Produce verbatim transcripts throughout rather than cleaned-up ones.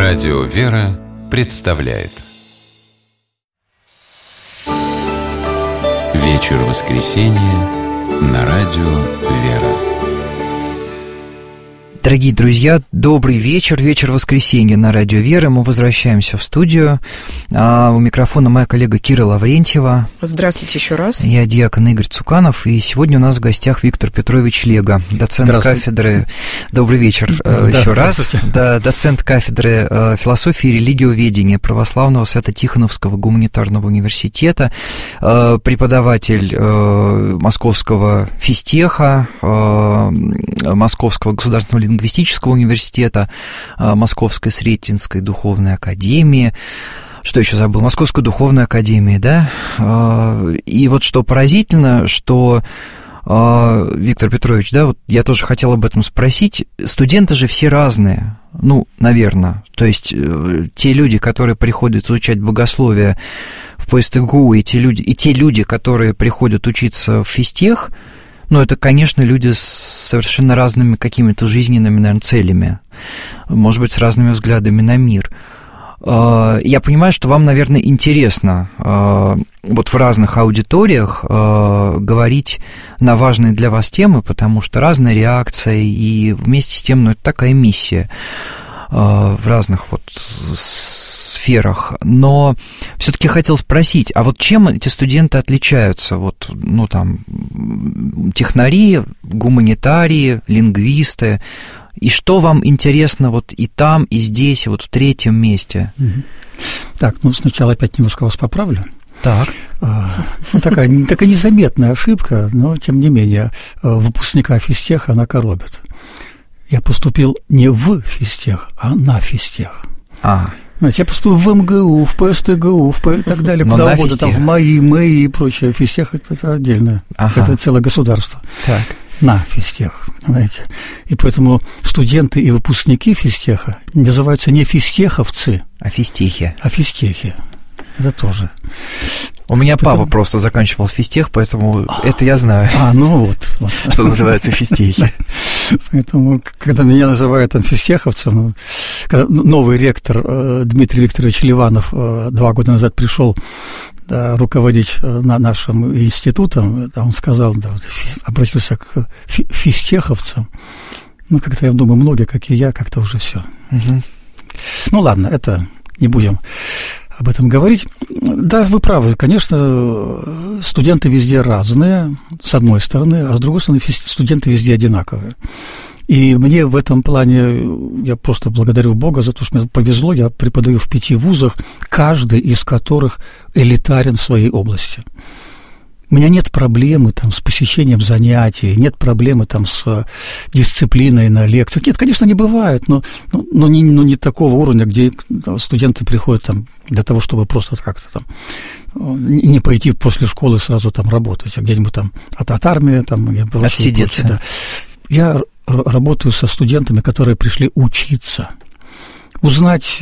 Радио «Вера» представляет Вечер воскресенья на Радио «Вера». Дорогие друзья, добрый вечер, вечер воскресенья на Радио Вера. Мы возвращаемся в студию. А у микрофона моя коллега Кира Лаврентьева. Здравствуйте еще раз. Я диакон Игорь Цуканов, и сегодня у нас в гостях Виктор Петрович Лего, доцент кафедры... Добрый вечер еще раз. Да, доцент кафедры философии и религиоведения Православного Свято-Тихоновского гуманитарного университета, преподаватель Московского физтеха, Московского государственного лингвистического университета, Московской Сретенской духовной академии, что еще забыл, Московской духовной академии, да, и вот что поразительно, что, Виктор Петрович, да, вот я тоже хотел об этом спросить, студенты же все разные, ну, наверное, то есть те люди, которые приходят изучать богословие в ПСТГУ, и те люди, и те люди, которые приходят учиться в физтех, ну, это, конечно, люди с совершенно разными какими-то жизненными, наверное, целями, может быть, с разными взглядами на мир. Я понимаю, что вам, наверное, интересно вот в разных аудиториях говорить на важные для вас темы, потому что разная реакция, и вместе с тем, ну, это такая миссия в разных вот сферах, но все-таки хотел спросить, а вот чем эти студенты отличаются? Вот, ну, там, технари, гуманитарии, лингвисты, и что вам интересно вот и там, и здесь, и вот в третьем месте? Так, ну, сначала опять немножко вас поправлю. Так. А, ну, такая, такая незаметная ошибка, но, тем не менее, выпускника физтеха она коробит. Я поступил не в физтех, а на физтех. А. Я поступил в МГУ, в ПСТГУ, в П... и так далее, но куда угодно, там, в МАИ, МЭИ и прочее. Физтех – это, это отдельное, ага. Это целое государство. Так. На физтех, понимаете. И поэтому студенты и выпускники физтеха называются не физтеховцы, а физтехи. А физтехи. Это тоже. У меня Потом... папа просто заканчивал физтех, поэтому а, это я знаю. А, ну вот. вот. Что называется физтехи. Поэтому, когда меня называют там физтеховцем, ну, когда новый ректор э, Дмитрий Викторович Ливанов э, два года назад пришел да, руководить э, на нашим институтом, да, он сказал, да, вот, физ, обратился к фи, физтеховцам. Ну, как-то я думаю, многие, как и я, как-то уже все. Угу. Ну, ладно, это не будем об этом говорить. Да, вы правы, конечно, студенты везде разные, с одной стороны, а с другой стороны, студенты везде одинаковые. И мне в этом плане, я просто благодарю Бога за то, что мне повезло, я преподаю в пяти вузах, каждый из которых элитарен в своей области. У меня нет проблемы там, с посещением занятий, нет проблемы там, с дисциплиной на лекциях. Нет, конечно, не бывает, но, но, но, не, но не такого уровня, где студенты приходят там, для того, чтобы просто как-то там не пойти после школы сразу там работать, а где-нибудь там от, от армии, там, отсидеться. Да. Я работаю со студентами, которые пришли учиться. Узнать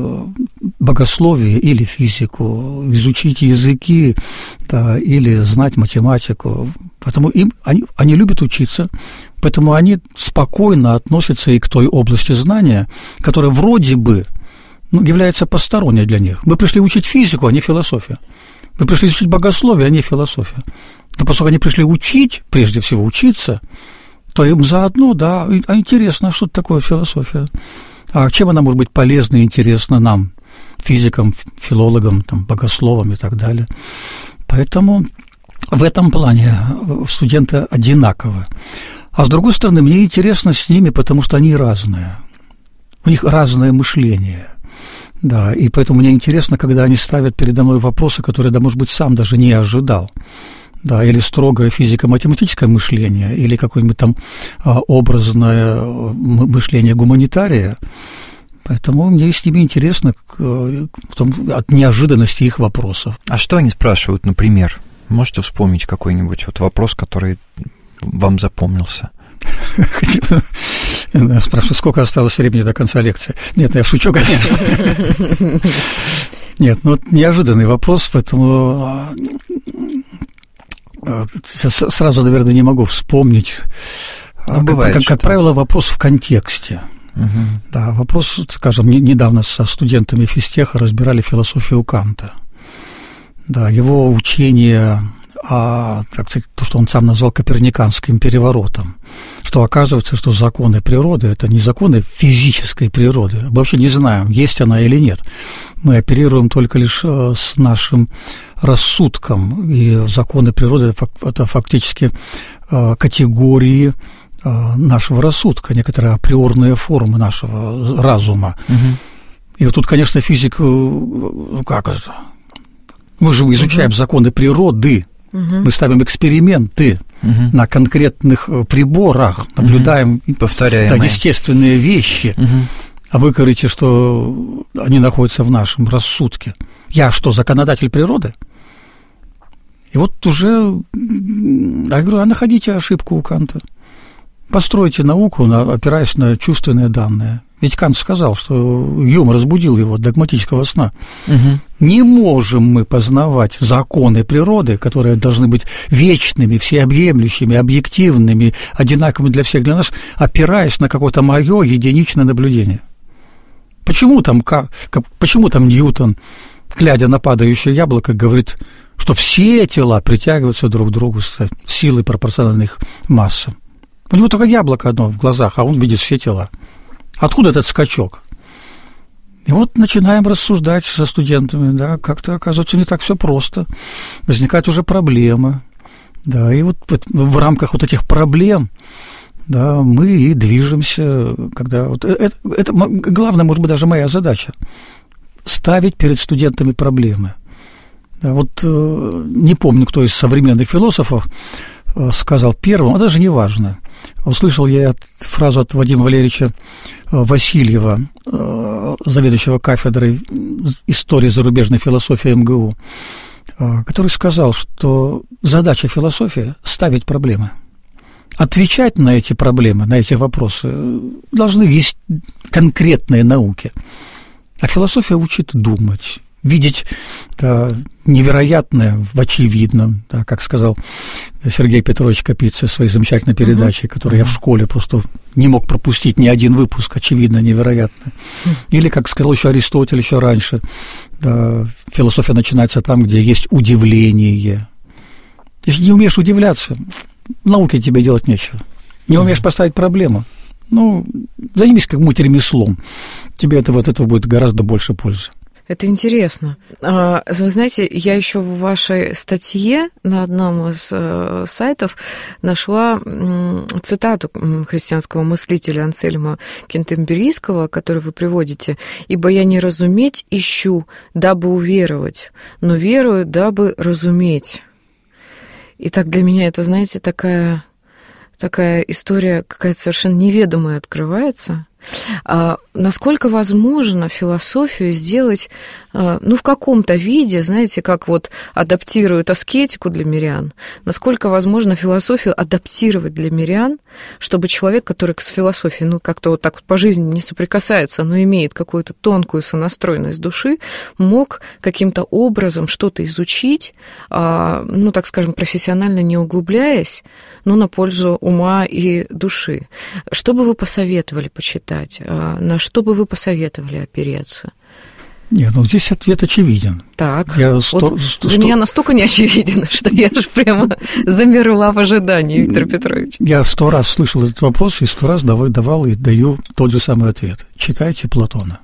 богословие или физику, изучить языки, да, или знать математику. Поэтому им, они, они любят учиться, поэтому они спокойно относятся и к той области знания, которая вроде бы ну, является посторонней для них. Мы пришли учить физику, а не философию. Мы пришли учить богословие, а не философию. Но поскольку они пришли учить, прежде всего учиться, то им заодно, да, а интересно, что такое философия? А чем она может быть полезна и интересна нам, физикам, филологам, там, богословам и так далее. Поэтому в этом плане студенты одинаковы. А с другой стороны, мне интересно с ними, потому что они разные. У них разное мышление. Да, и поэтому мне интересно, когда они ставят передо мной вопросы, которые, да, может быть, сам даже не ожидал. Да, или строгое физико-математическое мышление, или какое-нибудь там а, образное мышление гуманитария. Поэтому мне с ними интересно к, к том, от неожиданности их вопросов. А что они спрашивают, например? Можете вспомнить какой-нибудь вот вопрос, который вам запомнился? Спрашиваю, сколько осталось времени до конца лекции? Нет, я шучу, конечно. Нет, ну вот неожиданный вопрос, поэтому сразу, наверное, не могу вспомнить. Ну, бывает, как, как правило, вопрос в контексте. Угу. Да, вопрос, скажем, недавно со студентами физтеха разбирали философию Канта. Да, его учение о, так сказать, то, что он сам назвал коперниканским переворотом, что оказывается, что законы природы – это не законы физической природы. Мы вообще не знаем, есть она или нет. Мы оперируем только лишь с нашим рассудком, и законы природы – это фактически категории нашего рассудка, некоторые априорные формы нашего разума. Угу. И вот тут, конечно, физик, ну как это? Мы же изучаем угу. законы природы, угу. мы ставим эксперименты угу. на конкретных приборах, наблюдаем угу. повторяем да, естественные вещи, угу. а вы говорите, что они находятся в нашем рассудке. Я что, законодатель природы? И вот уже, я говорю, а находите ошибку у Канта. Постройте науку, опираясь на чувственные данные. Ведь Кант сказал, что Юм разбудил его от догматического сна. Угу. Не можем мы познавать законы природы, которые должны быть вечными, всеобъемлющими, объективными, одинаковыми для всех, для нас, опираясь на какое-то мое единичное наблюдение. Почему там, как, почему там Ньютон, глядя на падающее яблоко, говорит, что все тела притягиваются друг к другу с силой пропорциональной их массам? У него только яблоко одно в глазах, а он видит все тела. Откуда этот скачок? И вот начинаем рассуждать со студентами, да, как-то, оказывается, не так все просто. Возникает уже проблема. Да, и вот в рамках вот этих проблем, да, мы и движемся, когда вот это, это главное, может быть, даже моя задача – ставить перед студентами проблемы. Да, вот не помню, кто из современных философов сказал первым, а даже не важно. Услышал я фразу от Вадима Валерьевича Васильева, заведующего кафедрой истории зарубежной философии эм гэ у, который сказал, что задача философии – ставить проблемы. Отвечать на эти проблемы, на эти вопросы должны есть конкретные науки. А философия учит думать, видеть да, невероятное в очевидном, да, как сказал Сергей Петрович Капица в своей замечательной передаче, uh-huh. которую uh-huh. я в школе просто не мог пропустить ни один выпуск, очевидно, невероятное. Uh-huh. Или, как сказал еще Аристотель еще раньше, да, философия начинается там, где есть удивление. Если не умеешь удивляться, в науке тебе делать нечего. Не умеешь uh-huh. поставить проблему, ну, займись как-нибудь ремеслом. Тебе этого, от этого будет гораздо больше пользы. Это интересно. Вы знаете, я еще в вашей статье на одном из сайтов нашла цитату христианского мыслителя Ансельма Кентерберийского, который вы приводите: «Ибо я не разуметь ищу, дабы уверовать, но верую, дабы разуметь». И так для меня это, знаете, такая, такая история какая-то совершенно неведомая открывается. А насколько возможно философию сделать, ну, в каком-то виде, знаете, как вот адаптируют аскетику для мирян, насколько возможно философию адаптировать для мирян, чтобы человек, который с философией, ну, как-то вот так вот по жизни не соприкасается, но имеет какую-то тонкую сонастройность души, мог каким-то образом что-то изучить, ну, так скажем, профессионально не углубляясь, но на пользу ума и души. Что бы вы посоветовали почитать? На что бы вы посоветовали опереться? Нет, ну здесь ответ очевиден. Так, я вот сто, для сто, меня настолько не очевиден, что я же прямо замерла в ожидании, Виктор Петрович. Я сто раз слышал этот вопрос и сто раз давал, давал и даю тот же самый ответ. Читайте Платона.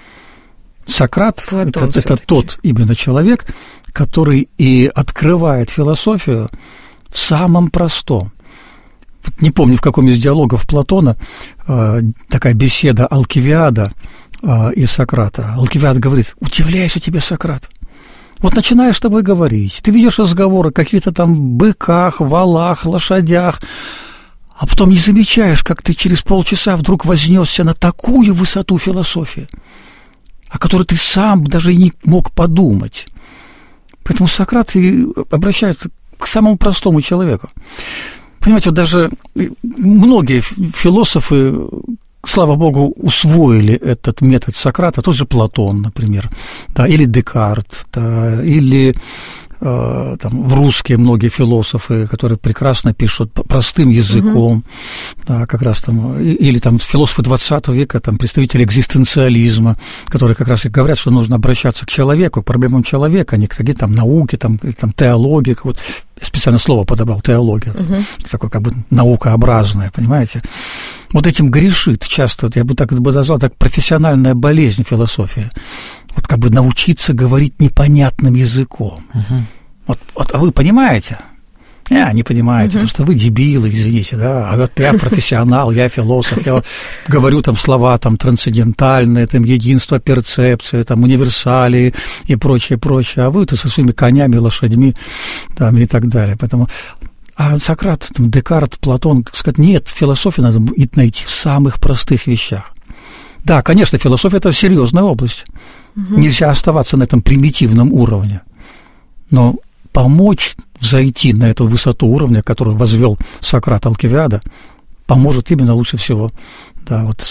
Сократ – это, это тот именно человек, который и открывает философию в самом простом. Не помню, в каком из диалогов Платона э, такая беседа Алкивиада э, и Сократа. Алкивиад говорит: удивляйся тебе, Сократ. Вот начинаешь с тобой говорить, ты ведешь разговоры о каких-то там быках, валах, лошадях, а потом не замечаешь, как ты через полчаса вдруг вознесся на такую высоту философии, о которой ты сам даже и не мог подумать. Поэтому Сократ и обращается к самому простому человеку. Понимаете, вот даже многие философы, слава богу, усвоили этот метод Сократа, тот же Платон, например, да, или Декарт, да, или э, там, в русские многие философы, которые прекрасно пишут простым языком, угу. да, как раз там, или там философы двадцатого века, там, представители экзистенциализма, которые как раз и говорят, что нужно обращаться к человеку, к проблемам человека, а не к таким там науке, там, там теологии, вот. Я специально слово подобрал, теология, угу. такое как бы наукообразное, понимаете? Вот этим грешит часто, я бы так бы назвал, так профессиональная болезнь философии. Вот как бы научиться говорить непонятным языком. Угу. Вот, вот, а вы понимаете? Я не понимаете, угу. потому что вы дебилы, извините, да, а вот я профессионал, я философ, я говорю там слова там трансцендентальные, там единство перцепции, там универсалии и прочее, прочее, а вы-то со своими конями, лошадьми там и так далее, поэтому... А Сократ, там, Декарт, Платон, как сказать, нет, философию надо найти в самых простых вещах. Да, конечно, философия – это серьезная область, угу. нельзя оставаться на этом примитивном уровне, но... помочь взойти на эту высоту уровня, которую возвел Сократ Алкивиада, поможет именно лучше всего, да, вот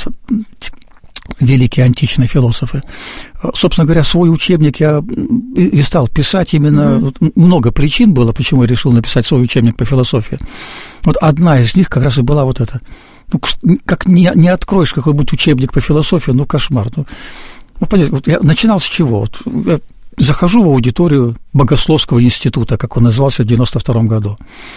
великие античные философы. Собственно говоря, свой учебник я и стал писать именно... Mm-hmm. Много причин было, почему я решил написать свой учебник по философии. Вот одна из них как раз и была вот эта. Ну, как не, не откроешь какой-нибудь учебник по философии, ну, кошмар. Ну, вот, я начинал с чего? Вот, я захожу в аудиторию Богословского института, как он назывался в девяносто втором году.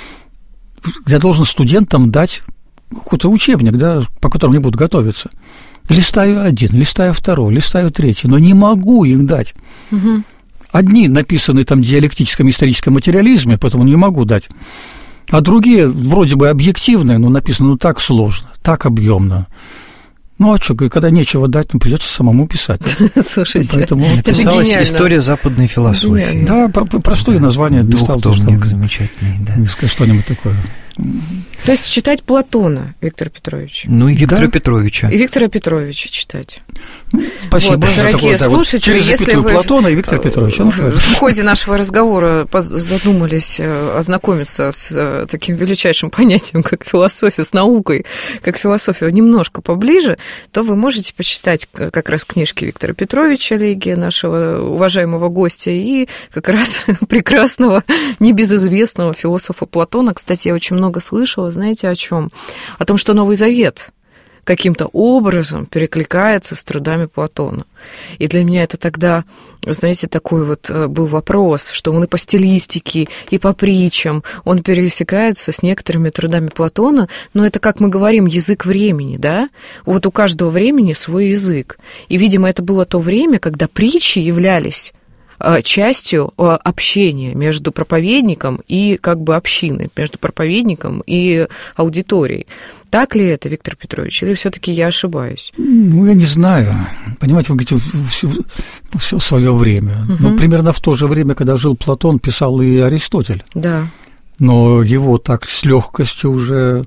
Я должен студентам дать какой-то учебник, да, по которому они будут готовиться. Листаю один, листаю второй, листаю третий, но не могу их дать. Угу. Одни написаны там в диалектическом историческом материализме, поэтому не могу дать. А другие вроде бы объективные, но написаны ну так сложно, так объемно. Ну, а что, когда нечего дать, ну, придется самому писать. Слушайте, поэтому написалась «История западной философии». Да, простое название. Двухтомник замечательный, да. Что-нибудь такое. То есть читать Платона, Виктор Петрович. Ну, и Виктора да. Петровича. И Виктора Петровича читать. Ну, спасибо. Вот, дорогие такое, слушатели, вот через если вы Платона и Виктора Петровича. В, в ходе нашего разговора задумались ознакомиться с таким величайшим понятием, как философия, с наукой, как философия немножко поближе, то вы можете почитать как раз книжки Виктора Петровича Легия, нашего уважаемого гостя, и как раз прекрасного, небезызвестного философа Платона. Кстати, я очень много слышала, знаете, о чем? О том, что Новый Завет каким-то образом перекликается с трудами Платона. И для меня это тогда, знаете, такой вот был вопрос, что он и по стилистике, и по притчам, он пересекается с некоторыми трудами Платона, но это, как мы говорим, язык времени, да? Вот у каждого времени свой язык. И, видимо, это было то время, когда притчи являлись частью общения между проповедником и как бы общиной, между проповедником и аудиторией. Так ли это, Виктор Петрович, или все-таки я ошибаюсь? Ну, я не знаю. Понимаете, вы говорите, все, все свое время. Угу. Ну, примерно в то же время, когда жил Платон, писал и Аристотель. Да. Но его так с легкостью уже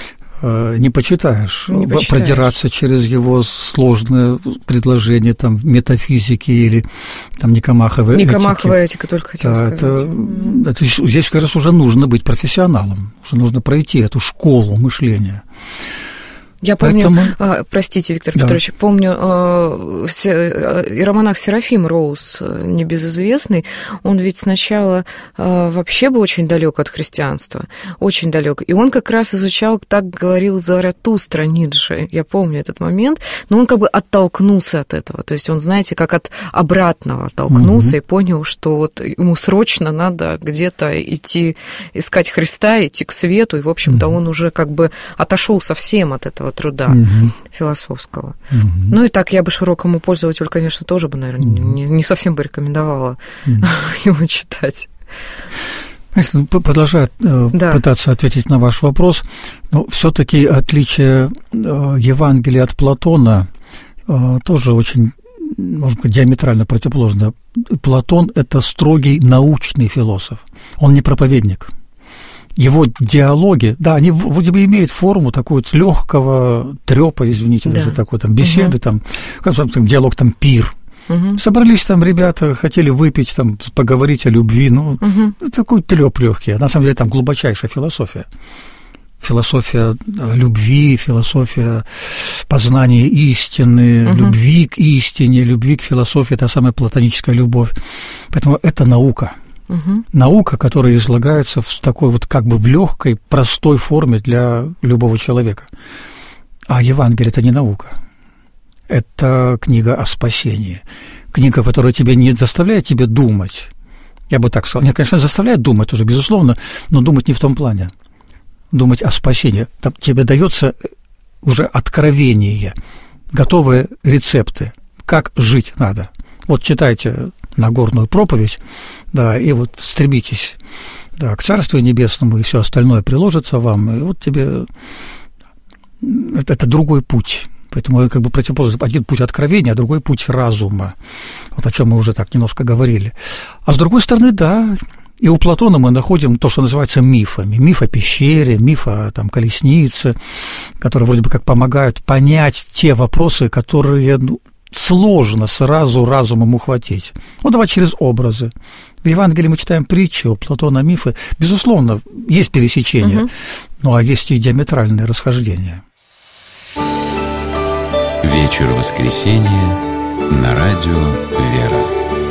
не почитаешь. Не почитаешь. Продираться через его сложные предложения там, в метафизике или там, Никомаховой этики. Никомаховая этика, только хотела да, сказать. Это, mm. это, здесь, как раз, уже нужно быть профессионалом, уже нужно пройти эту школу мышления. Я помню, Поэтому... а, простите, Виктор да. Петрович, помню, а, все, иеромонах Серафим Роуз, небезызвестный, он ведь сначала а, вообще был очень далек от христианства, очень далек, и он как раз изучал, так говорил Заратустра Ницше, я помню этот момент, но он как бы оттолкнулся от этого, то есть он, знаете, как от обратного оттолкнулся mm-hmm. и понял, что вот ему срочно надо где-то идти, искать Христа, идти к свету, и, в общем-то, mm-hmm. он уже как бы отошел совсем от этого труда угу. философского. Угу. Ну и так я бы широкому пользователю, конечно, тоже бы, наверное, угу. не, не совсем бы рекомендовала угу. его читать. Если продолжать да. пытаться ответить на ваш вопрос, но все-таки отличие Евангелия от Платона тоже очень, может быть, диаметрально противоположно. Платон – это строгий научный философ, он не проповедник. Его диалоги, да, они вроде бы имеют форму такой вот легкого трёпа, извините, да. даже такой там беседы, угу. там, как там, диалог там пир. Угу. Собрались там ребята, хотели выпить, там, поговорить о любви, ну, угу. такой трёп легкий. А на самом деле там глубочайшая философия. Философия любви, философия познания истины, угу. любви к истине, любви к философии, та самая платоническая любовь. Поэтому это наука. Угу. Наука, которая излагается в такой вот как бы в легкой, простой форме для любого человека. А Евангелие – это не наука. Это книга о спасении. Книга, которая тебя не заставляет тебя думать. Я бы так сказал. Нет, конечно, заставляет думать уже, безусловно, но думать не в том плане. Думать о спасении. Там тебе дается уже откровение, готовые рецепты, как жить надо. Вот читайте Нагорную проповедь, да, и вот стремитесь, да, к Царствию Небесному, и все остальное приложится вам, и вот тебе это, это другой путь. Поэтому как бы противоположный. Один путь откровения, а другой путь разума. Вот о чем мы уже так немножко говорили. А с другой стороны, да, и у Платона мы находим то, что называется мифами. Миф о пещере, миф о там, колеснице, которые вроде бы как помогают понять те вопросы, которые ну, сложно сразу разумом ухватить. Ну, давай через образы. В Евангелии мы читаем притчи, у Платона мифы. Безусловно, есть пересечения, угу. Ну, а есть и диаметральные расхождения. Вечер воскресенья на радио «Вера».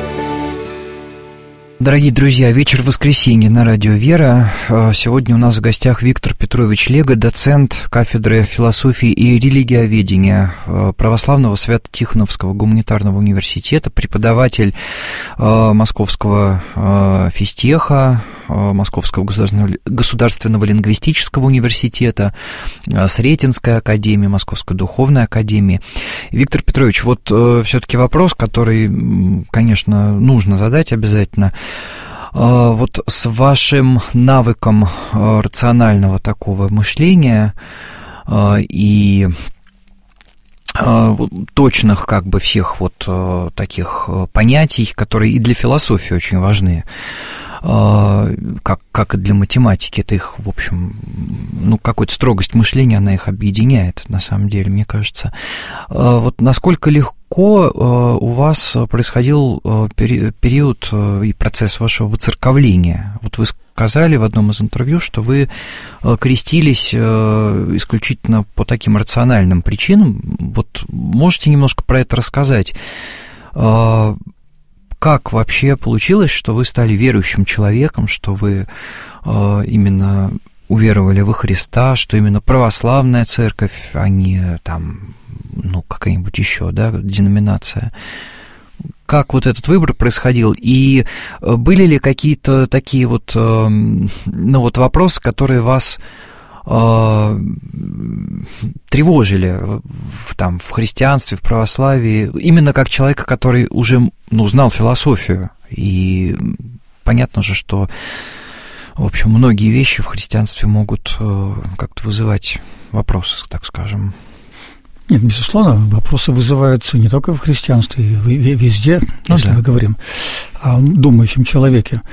Дорогие друзья, вечер воскресенья на радио «Вера». Сегодня у нас в гостях Виктор Петрович Лега, доцент кафедры философии и религиоведения Православного Свято-Тихоновского гуманитарного университета, преподаватель Московского физтеха, Московского государственного, государственного лингвистического университета, Сретенской академии, Московской духовной академии. Виктор Петрович, вот все-таки вопрос, который, конечно, нужно задать обязательно. Вот с вашим навыком рационального такого мышления и точных как бы всех вот таких понятий, которые и для философии очень важны, как, как и для математики, это их, в общем, ну, какую-то строгость мышления, она их объединяет, на самом деле, мне кажется. Вот насколько легко у вас происходил период и процесс вашего выцерковления? Вот вы сказали в одном из интервью, что вы крестились исключительно по таким рациональным причинам. Вот можете немножко про это рассказать? Как вообще получилось, что вы стали верующим человеком, что вы э, именно уверовали во Христа, что именно православная церковь, а не там, ну, какая-нибудь еще, да, деноминация? Как вот этот выбор происходил? И были ли какие-то такие вот, э, ну, вот вопросы, которые вас тревожили в, там, в христианстве, в православии, именно как человека, который уже ну, знал философию. И понятно же, что, в общем, многие вещи в христианстве могут как-то вызывать вопросы, так скажем. Нет, безусловно, вопросы вызываются не только в христианстве, везде, ну, если да. мы говорим о думающем человеке.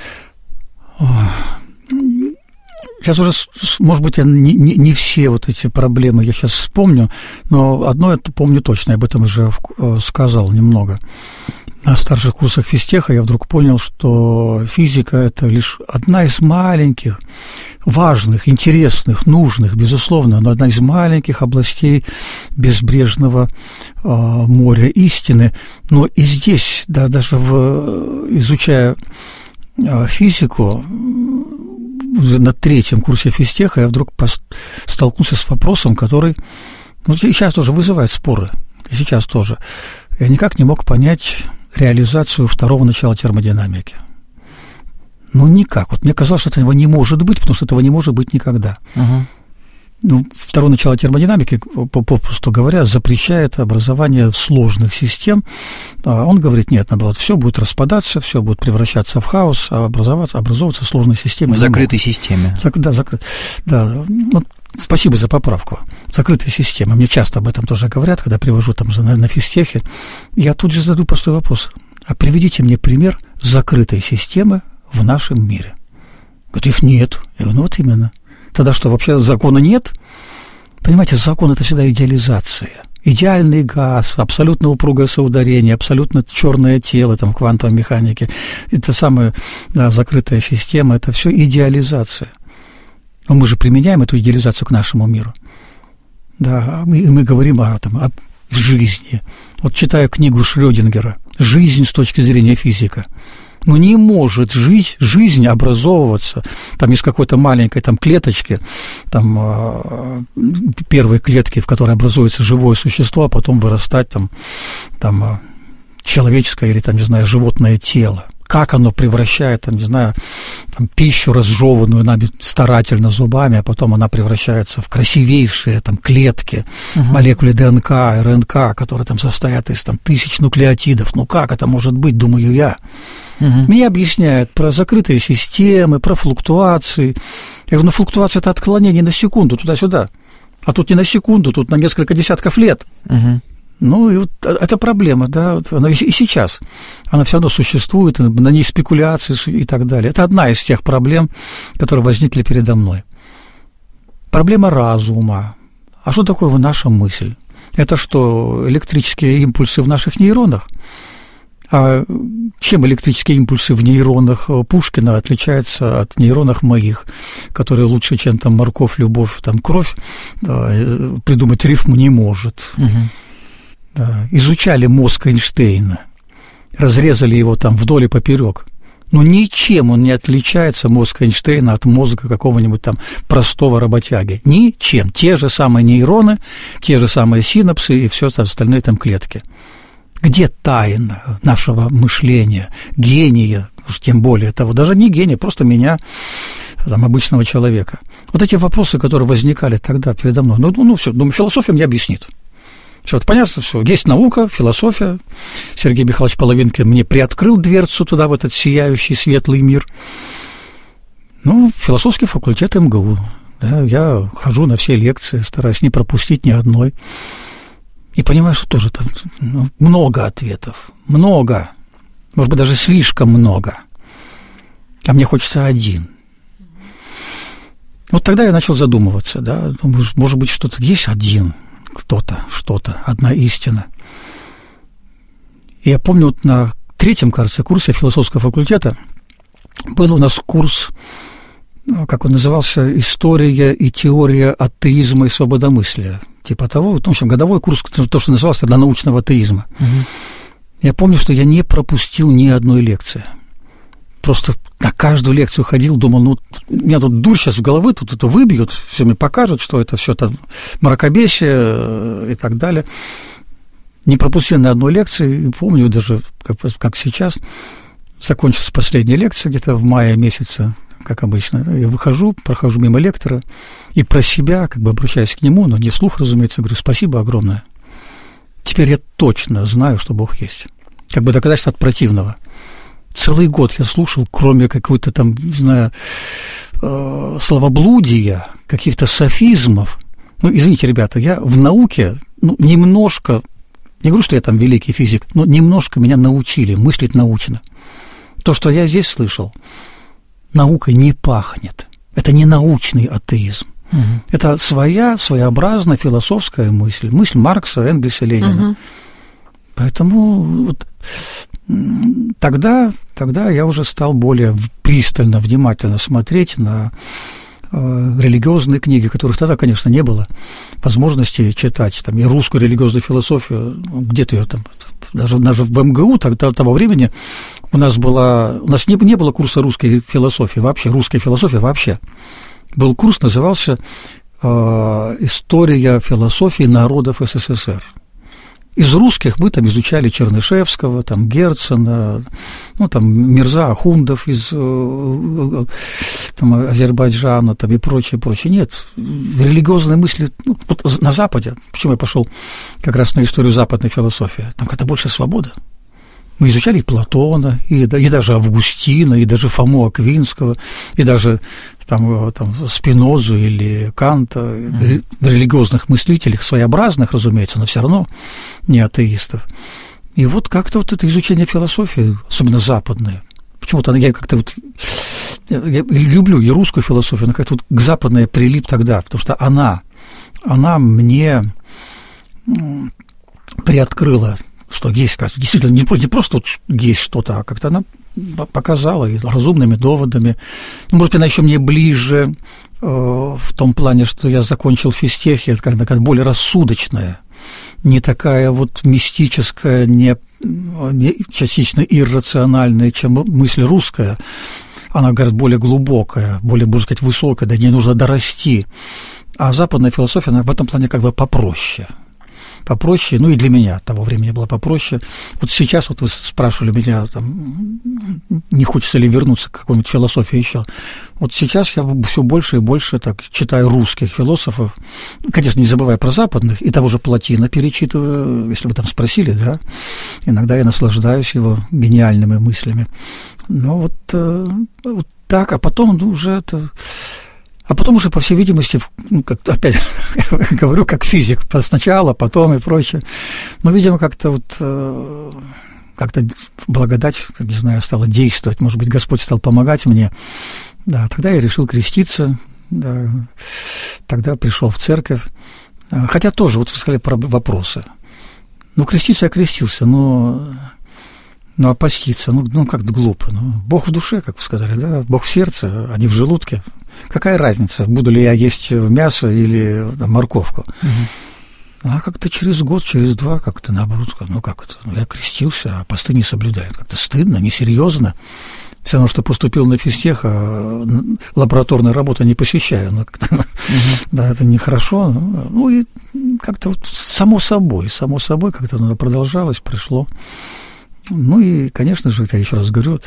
Сейчас уже, может быть, я не, не, не все вот эти проблемы я сейчас вспомню, но одно я помню точно, я об этом уже сказал немного. На старших курсах физтеха я вдруг понял, что физика – это лишь одна из маленьких, важных, интересных, нужных, безусловно, но одна из маленьких областей безбрежного э, моря истины. Но и здесь, да, даже в, изучая э, физику, на третьем курсе физтеха я вдруг столкнулся с вопросом, который ну, сейчас тоже вызывает споры, и сейчас тоже. Я никак не мог понять реализацию второго начала термодинамики. Ну, никак. Вот мне казалось, что этого не может быть, потому что этого не может быть никогда. Uh-huh. Ну, второе начало термодинамики, попросту говоря, запрещает образование сложных систем. Он говорит, нет, наоборот, все будет распадаться, все будет превращаться в хаос, а образоваться, образовываться сложные системы. В закрытой системе. Да, закры... да. Ну, спасибо за поправку. Закрытая система. Мне часто об этом тоже говорят, когда привожу там на, на физтехе. Я тут же задаю простой вопрос. А приведите мне пример закрытой системы в нашем мире. Говорит, их нет. Я говорю, ну вот именно. Тогда что, вообще закона нет? Понимаете, закон – это всегда идеализация. Идеальный газ, абсолютно упругое соударение, абсолютно черное тело там, в квантовой механике. Это самая да, закрытая система, это все идеализация. Но мы же применяем эту идеализацию к нашему миру. Да, мы, мы говорим о, там, о жизни. Вот читаю книгу Шрёдингера «Жизнь с точки зрения физика». Ну, не может жить, жизнь образовываться там из какой-то маленькой там клеточки, там первой клетки, в которой образуется живое существо, а потом вырастать там, там человеческое или там, не знаю, животное тело. Как оно превращает, там, не знаю, там, пищу, разжеванную нами старательно зубами, а потом она превращается в красивейшие там, клетки, угу. молекулы ДНК, РНК, которые там состоят из там, тысяч нуклеотидов. Ну, как это может быть, думаю я? Угу. Мне объясняют про закрытые системы, про флуктуации. Я говорю, ну, флуктуация – это отклонение на секунду туда-сюда. А тут не на секунду, тут на несколько десятков лет. Угу. Ну, и вот это проблема, да, вот она и сейчас, она все равно существует, на ней спекуляции и так далее. Это одна из тех проблем, которые возникли передо мной. Проблема разума. А что такое наша мысль? Это что, электрические импульсы в наших нейронах? А чем электрические импульсы в нейронах Пушкина отличаются от нейронов моих, которые лучше, чем там морковь, любовь, там кровь, да, придумать рифму не может? Угу. Да, изучали мозг Эйнштейна, разрезали его там вдоль и поперек. Но ничем он не отличается, мозг Эйнштейна, от мозга какого-нибудь там простого работяги. Ничем. Те же самые нейроны, те же самые синапсы и все остальные там клетки. Где тайна нашего мышления, гения, уж тем более того, даже не гения, просто меня, там, обычного человека. Вот эти вопросы, которые возникали тогда передо мной, ну, ну все, думаю, философия мне объяснит. Все, понятно, все. Есть наука, философия. Сергей Михайлович Половинкин мне приоткрыл дверцу туда, в этот сияющий светлый мир. Ну, философский факультет эм гэ у. Да, я хожу на все лекции, стараюсь не пропустить ни одной. И понимаю, что тоже там ну, много ответов. Много. Может быть, даже слишком много. А мне хочется один. Вот тогда я начал задумываться, да, может быть, что-то есть один. Кто-то, что-то, одна истина. И я помню, вот на третьем, кажется, курсе философского факультета был у нас курс, как он назывался, «История и теория атеизма и свободомыслия». Типа того, в общем, годовой курс, то, что назывался тогда научного атеизма. Угу. Я помню, что я не пропустил ни одной лекции. Просто на каждую лекцию ходил, думал, ну, меня тут дурь сейчас в головы, тут это выбьют, все мне покажут, что это все там мракобесие и так далее. Не пропустил ни одной лекции, и помню даже, как, как сейчас, закончилась последняя лекция где-то в мае месяце, как обычно. Я выхожу, прохожу мимо лектора, и про себя, как бы обращаясь к нему, но не вслух, разумеется, говорю, спасибо огромное. Теперь я точно знаю, что Бог есть. Как бы доказательство от противного. Целый год я слушал, кроме какой-то там, не знаю, э, словоблудия, каких-то софизмов. Ну, извините, ребята, я в науке ну, немножко, не говорю, что я там великий физик, но немножко меня научили мыслить научно. То, что я здесь слышал, наукой не пахнет. Это не научный атеизм. Угу. Это своя, своеобразная философская мысль. Мысль Маркса, Энгельса, Ленина. Угу. Поэтому вот, тогда, тогда я уже стал более пристально, внимательно смотреть на э, религиозные книги, которых тогда, конечно, не было возможности читать. Там, и русскую религиозную философию, где-то ее там, даже, даже в эм гэ у тогда, того времени у нас, была, у нас не, не было курса русской философии, вообще, русской философии вообще. Был курс, назывался э, «История философии народов эс эс эс эр». Из русских мы там изучали Чернышевского, там, Герцена, ну, там, Мирза Ахундов из там, Азербайджана там, и прочее, прочее. Нет, религиозные мысли ну, вот на Западе, почему я пошел как раз на историю западной философии, там когда больше свобода. Мы изучали и Платона, и, и даже Августина, и даже Фому Аквинского, и даже там, там, Спинозу или Канта, mm-hmm. религиозных мыслителей, своеобразных, разумеется, но все равно не атеистов. И вот как-то вот это изучение философии, особенно западное, почему-то я как-то вот я люблю и русскую философию, но как-то вот к западной прилип тогда, потому что она, она мне приоткрыла, что есть, действительно, не просто вот есть что-то, а как-то она показала и разумными доводами. Ну, может быть, она еще мне ближе э, в том плане, что я закончил физтех, это как-то более рассудочная, не такая вот мистическая, не частично иррациональная, чем мысль русская. Она, говорят, более глубокая, более, можно сказать, высокая, до ней нужно дорасти. А западная философия, она в этом плане как бы попроще. Попроще, ну и для меня того времени было попроще. Вот сейчас вот вы спрашивали меня, там, не хочется ли вернуться к какой-нибудь философии еще. Вот сейчас я все больше и больше так читаю русских философов, конечно, не забывая про западных, и того же Плотина перечитываю, если вы там спросили, да, иногда я наслаждаюсь его гениальными мыслями. Но вот, вот так, а потом ну, уже это... А потом уже, по всей видимости, ну, как, опять говорю, как физик, сначала, потом и прочее. Но, видимо, как-то вот, как-то благодать, не знаю, стала действовать. Может быть, Господь стал помогать мне. Да, тогда я решил креститься, да, тогда пришел в церковь. Хотя тоже, вот вы сказали про вопросы. Ну, креститься я крестился, но... Ну, а поститься, ну, ну как-то глупо. Ну, Бог в душе, как вы сказали, да? Бог в сердце, а не в желудке. Какая разница, буду ли я есть мясо или там, морковку? Угу. А как-то через год, через два, как-то наоборот, ну как это, ну, я крестился, а посты не соблюдают. Как-то стыдно, несерьезно. Все равно, что поступил на физтех, а лабораторную работу не посещаю. Ну, угу. Да, это нехорошо. Ну, и как-то вот само собой, само собой как-то оно продолжалось, пришло. Ну и, конечно же, я еще раз говорю,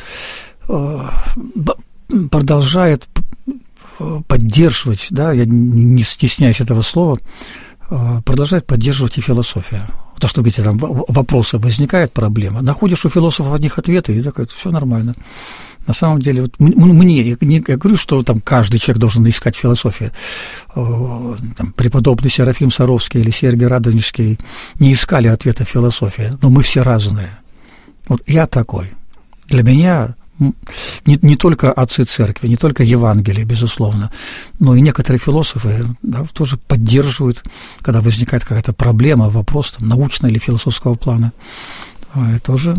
продолжает поддерживать, да, я не стесняюсь этого слова, продолжает поддерживать и философия. То, что, говорите, там вопросы возникают, проблема. Находишь у философов одних ответы, и так все нормально. На самом деле, вот мне, я, не, я говорю, что там каждый человек должен искать философию. Там, преподобный Серафим Саровский или Сергий Радонежский не искали ответа в философии, но мы все разные. Вот я такой. Для меня не, не только отцы церкви, не только Евангелие, безусловно, но и некоторые философы, да, тоже поддерживают, когда возникает какая-то проблема, вопрос там, научного или философского плана, и тоже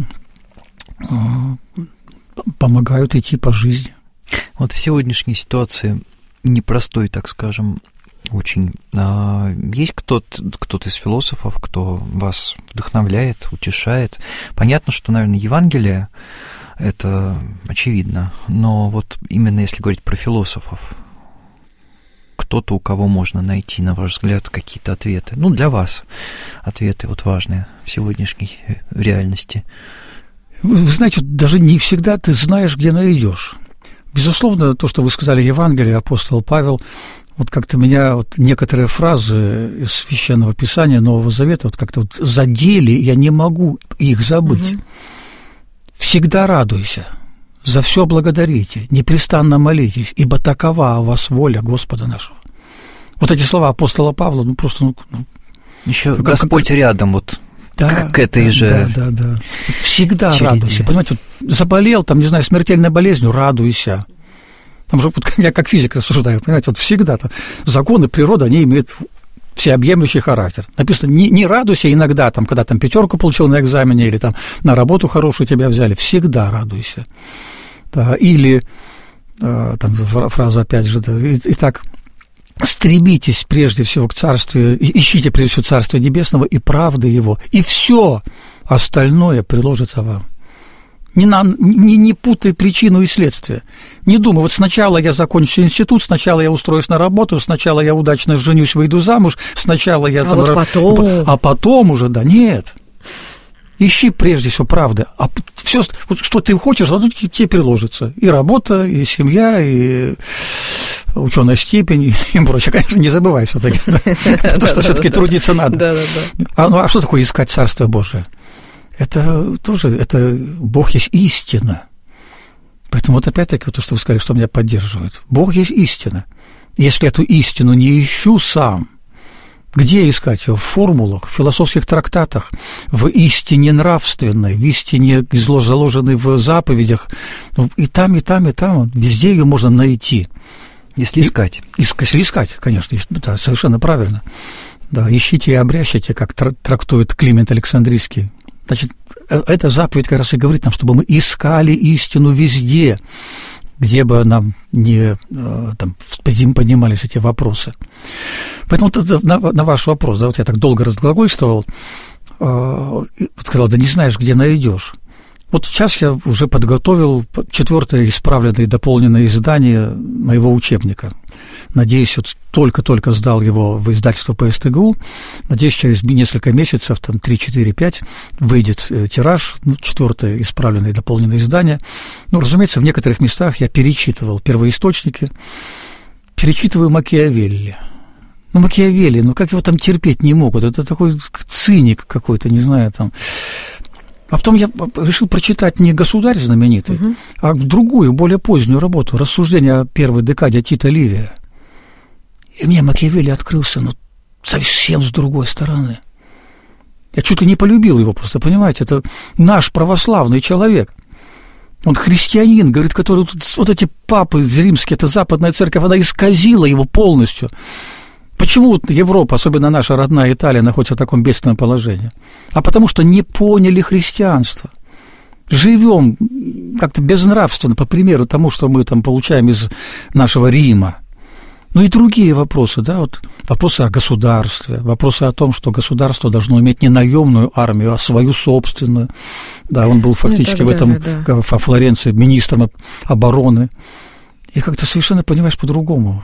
помогают идти по жизни. Вот в сегодняшней ситуации непростой, так скажем, очень. Есть кто-то, кто-то из философов, кто вас вдохновляет, утешает? Понятно, что, наверное, Евангелие – это очевидно, но вот именно если говорить про философов, кто-то, у кого можно найти, на ваш взгляд, какие-то ответы? Ну, для вас ответы вот важные в сегодняшней реальности. Вы, вы знаете, даже не всегда ты знаешь, где найдешь. Безусловно, то, что вы сказали, Евангелие, апостол Павел, вот как-то меня вот некоторые фразы из Священного Писания Нового Завета вот как-то вот задели, я не могу их забыть. Угу. «Всегда радуйся, за все благодарите, непрестанно молитесь, ибо такова у вас воля Господа нашего». Вот эти слова апостола Павла, ну просто... Ну, еще как, Господь как, рядом, вот да, к этой да, же... Да, да, да. Всегда череде. Радуйся. Понимаете, вот заболел, там, не знаю, смертельной болезнью, радуйся. Там же, вот, я как физик рассуждаю, понимаете, вот всегда-то законы природы, они имеют всеобъемлющий характер. Написано, не, не радуйся иногда, там, когда там пятерку получил на экзамене, или там на работу хорошую тебя взяли, всегда радуйся. Да, или, там фраза опять же, да, и, и так, стремитесь прежде всего к царствию, ищите прежде всего царствия небесного и правды его, и все остальное приложится вам. Не, на, не, не путай причину и следствие. Не думай, вот сначала я закончу институт, сначала я устроюсь на работу, сначала я удачно женюсь, выйду замуж, сначала я... А там, вот потом... А потом уже, да, нет. Ищи прежде всего правды. А все, вот, что ты хочешь, оно тебе приложится. И работа, и семья, и ученая степень, и прочее. Конечно, не забывай все-таки, потому что все-таки трудиться надо. А что такое искать Царство Божие? Это тоже, это Бог есть истина. Поэтому вот опять-таки то, что вы сказали, что меня поддерживает. Бог есть истина. Если эту истину не ищу сам, где искать ее? В формулах, в философских трактатах, в истине нравственной, в истине, заложенной в заповедях. И там, и там, и там, везде ее можно найти. Если искать. Если искать, конечно, да, совершенно правильно. Да, ищите и обрящите, как трактует Климент Александрийский. Значит, эта заповедь как раз и говорит нам, чтобы мы искали истину везде, где бы нам не там, поднимались эти вопросы. Поэтому вот на, на ваш вопрос, да, вот я так долго разглагольствовал, сказал, да не знаешь, где найдешь. Вот сейчас я уже подготовил четвертое исправленное и дополненное издание моего учебника. Надеюсь, вот только-только сдал его в издательство по эс тэ гэ у. Надеюсь, через несколько месяцев, там три, четыре, пять, выйдет тираж, ну, четвертое исправленное и дополненное издание. Ну, разумеется, в некоторых местах я перечитывал первоисточники, перечитываю Макиавелли. Ну, Макиавелли, ну, как его там терпеть не могут? Это такой циник какой-то, не знаю, там... А потом я решил прочитать не «Государь» знаменитый, угу. а другую, более позднюю работу «Рассуждения о первой декаде» Тита Ливия. И мне Макиавелли открылся, ну, совсем с другой стороны. Я чуть ли не полюбил его просто, понимаете? Это наш православный человек. Он христианин, говорит, который... Вот эти папы римские, это западная церковь, она исказила его полностью. Почему Европа, особенно наша родная Италия, находится в таком бедственном положении? А потому что не поняли христианство. Живем как-то безнравственно, по примеру тому, что мы там получаем из нашего Рима. Ну и другие вопросы, да, вот вопросы о государстве, вопросы о том, что государство должно иметь не наемную армию, а свою собственную. Да, он был фактически ну, в этом, далее, да. во Флоренции, министром обороны. И как-то совершенно понимаешь по-другому.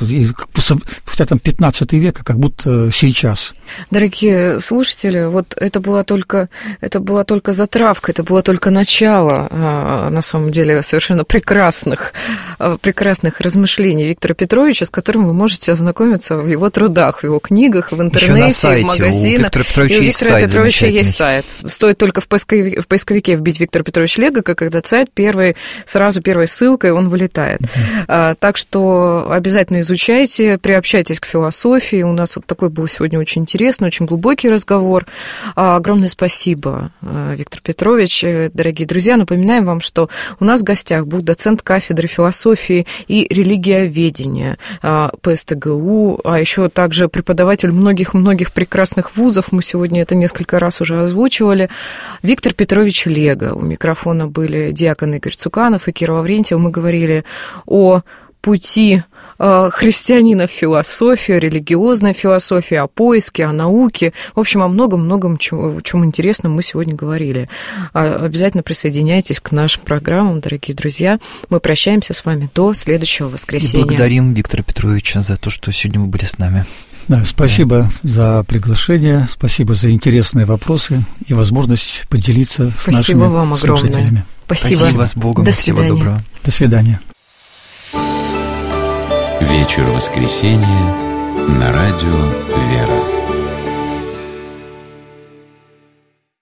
Хотя там пятнадцатый век, а как будто сейчас. Дорогие слушатели, вот это была только, это была только затравка, это было только начало, на самом деле, совершенно прекрасных, прекрасных размышлений Виктора Петровича, с которым вы можете ознакомиться в его трудах, в его книгах, в интернете, сайте, в магазинах. У Виктора Петровича, и у есть, Виктора сайт Петровича есть сайт. Стоит только в поисковике, в поисковике вбить Виктор Петрович Лего, как этот сайт, первый, сразу первой ссылкой он вылетает. Mm-hmm. Так что обязательно изучайте, приобщайтесь к философии. У нас вот такой был сегодня очень интересный, очень глубокий разговор. Огромное спасибо, Виктор Петрович. Дорогие друзья, напоминаем вам, что у нас в гостях был доцент кафедры философии и религиоведения по эс тэ гэ у, а еще также преподаватель многих-многих прекрасных вузов. Мы сегодня это несколько раз уже озвучивали. Виктор Петрович Лего. У микрофона были диакон Игорь Цуканов и Кира Лаврентьева. Мы говорили о пути христианина в философию, религиозной философии, о поиске, о науке. В общем, о многом-многом, чем, чем интересном мы сегодня говорили. Обязательно присоединяйтесь к нашим программам, дорогие друзья. Мы прощаемся с вами до следующего воскресенья. И благодарим Виктора Петровича за то, что сегодня вы были с нами. Да, спасибо да. за приглашение, спасибо за интересные вопросы и возможность поделиться с спасибо нашими вам слушателями. Огромное. Спасибо. Спасибо с Богом. До Всего свидания. доброго. До свидания. Вечер воскресенья на радио «Вера».